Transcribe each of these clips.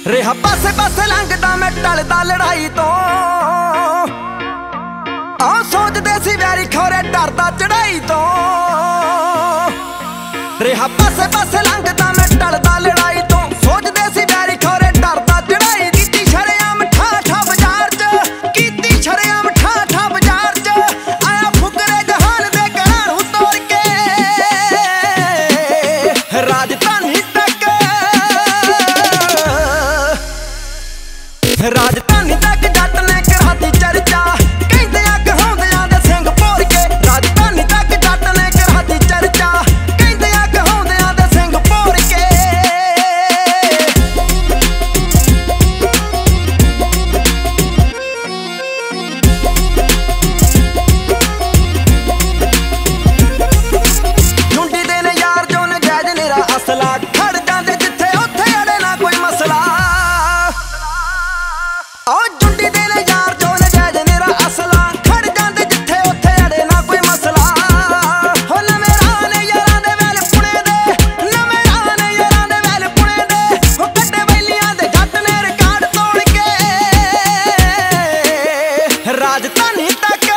ਰਿਹਾ ਪਾਸੇ ਪਾਸੇ ਲੰਘਦਾ ਮੈਂ ਟਲਦਾ ਲੜਾਈ ਤੋਂ। ਆ ਸੋਚਦੇ ਸੀ ਵੈਰੀ ਖੋਰੇ ਡਰਦਾ ਚੜਾਈ ਤੋਂ। ਰਿਹਾ ਪਾਸੇ ਪਾਸੇ ਲੰਘਦਾ ਮੈਂ ਟਲਦਾ ਲੜਾਈ ਤੋਂ। ਸੋਚਦੇ ਸੀ ਵੈਰੀ ਖੋਰੇ ਡਰਦਾ ਚੜਾਈ। ਕੀਤੀ ਸ਼ਰੇਆਮ ਠਾਠਾ ਬਾਜ਼ਾਰ ਚ, ਕੀਤੀ ਸ਼ਰੇਆਮ ਠਾਠਾ ਬਾਜ਼ਾਰ ਚ। ਆਇਆ ਫੁਕਰੇ ਜਹਾਨ ਦੇ ਘਰਾਂ ਨੂੰ ਤੋੜ ਕੇ ਰਾਜਧਾਨੀ ਤੱਕ, ਰਾਜਧਾਨੀ ਤੱਕ ਜੱਟ ਨੇ ਕਰਾਤੀ ਚਰਚਾ। ਕਹਿੰਦੇ ਆ ਕਹਾਉਂਦਿਆਂ ਦੇ ਸਿੰਘ ਭੋਰ ਕੇ। ਰਾਜਧਾਨੀ ਤੱਕ ਜੱਟ ਨੇ ਕਰਾਤੀ ਚਰਚਾ। ਕਹਿੰਦੇ ਆ ਕਹਾਉਂਦਿਆਂ ਦੇ ਸਿੰਘ ਭੋਰ ਕੇ। ਝੁੰਡੀ ਦੇ ਨੇ ਯਾਰ ਜੋ ਨਜਾਇਜ਼ ਨਿਰਾ ਅਸਲਾ। ਖੜ ਜਾਂਦੇ ਜਿੱਥੇ ਉੱਥੇ ਅੜੇ ਨਾ ਕੋਈ ਮਸਲਾ। ਆ ਝੁੰਡੀ ਦੇ ਨੇ ਯਾਰ ਜੋ ਨਜਾਇਜ਼ ਨਿਰਾ ਅਸਲਾ। ਖੜ ਜਾਂਦੇ ਜਿੱਥੇ ਉੱਥੇ ਅੜੇ ਨਾ ਕੋਈ ਮਸਲਾ। ਹੋ ਨਵੇਂ ਰਾਹ ਨੇ ਯਾਰਾਂ ਦੇ ਵੈਲ ਪੁਣੇ ਦੇ, ਨਵੇਂ ਰਾਹ ਨੇ ਯਾਰਾਂ ਦੇ ਵੈਲ ਪੁਣੇ ਦੇ। ਹੋ ਕੱਢੇ ਵੈਲੀਆਂ ਦੇ ਜੱਟ ਨੇ ਰਿਕਾਰਡ ਤੋੜ ਕੇ ਰਾਜਧਾਨੀ ਤੱਕ,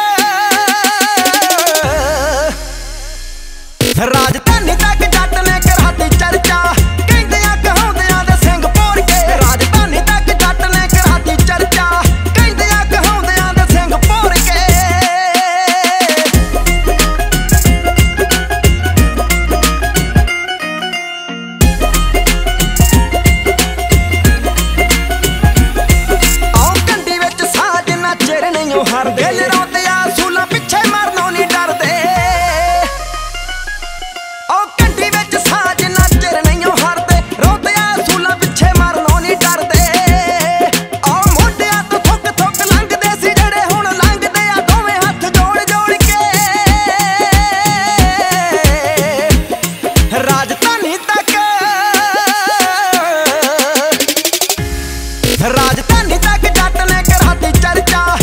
ਰਾਜਧਾਨੀ ਤੱਕ ਜੱਟ ਨੇ ਕਰਾਤੀ ਚਰਚਾ। ਕਹਿੰਦੇ ਆ ਕਹਾਉਂਦਿਆਂ ਦੇ ਸਿੰਘ ਭੋਰ ਕੇ। ਰਾਜਧਾਨੀ ਤੱਕ ਜੱਟ ਨੇ ਕਰਾਤੀ ਚਰਚਾ। ਕਹਿੰਦੇ ਆ ਕਹਾਉਂਦਿਆਂ ਦੇ ਸਿੰਘ ਭੋਰ ਕੇ। ਆਓ ਕੰਢੀ ਵਿੱਚ ਸਾਜ ਨਾ ਚਿਰ ਨਹੀਂ ਉਹ ਹਰਦੇ। ਲੜਾਉਂਦੇ ਆ ਸੂਲਾਂ ਪਿੱਛੇ ਮਰਨੋਂ ਨਹੀਂ ਡਰਦੇ। ਆਓ ਕੰਢੀ ਵਿੱਚ ਸਾਜ ਨਾ ਚਿਰ ਨਹੀਂ ਉਹ ਹਰਦੇ। ਰੋਂਦੇ ਆ ਸੂਲਾਂ ਪਿੱਛੇ ਮਰਨੋਂ ਨਹੀਂ ਡਰਦੇ। ਆਓ ਮੋਢਿਆਂ ਤੋਂ ਥੁੱਕ ਥੁੱਕ ਲੰਘਦੇ ਸੀ ਜਿਹੜੇ ਹੁਣ ਲੰਘਦੇ ਆ ਦੋਵੇਂ ਹੱਥ ਜੋੜ ਜੋੜ ਕੇ ਰਾਜਧਾਨੀ ਤੱਕ, ਰਾਜਧਾਨੀ ਤੱਕ ਜੱਟ ਨੇ ਕਰਾਤੀ ਚਰਚਾ।